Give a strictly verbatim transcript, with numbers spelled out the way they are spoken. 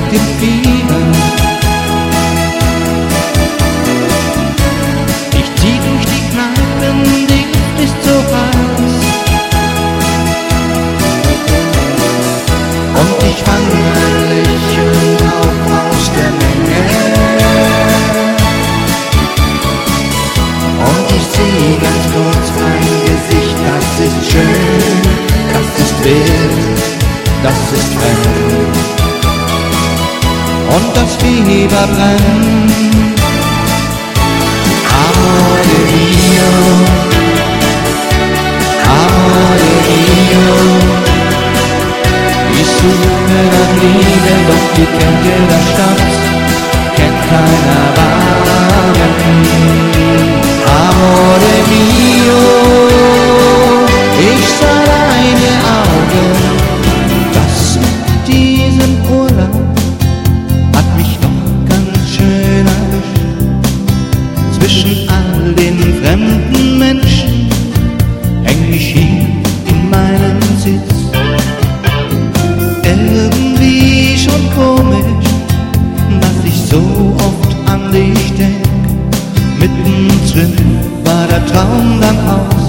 im Fieber. Ich zieh durch die Kneipen, die Luft ist so heiß. Und ich fange ein Lächeln auf aus der Menge. Und ich sehe ganz kurz mein Gesicht, das ist schön, das ist wild, das ist fremd. Und das Fieber brennt. Amore mio, amore mio. Ich suche nach Liebe, doch die kennt jeder Stadt, kennt keiner Wagen. Amore mio, ich sah deine Augen, das mit diesem Urlaub hat mich doch ganz schön erwischt. Zwischen all den fremden Menschen häng ich hier in meinem Sitz. Irgendwie schon komisch, dass ich so oft an dich denk. Mittendrin war der Traum dann aus.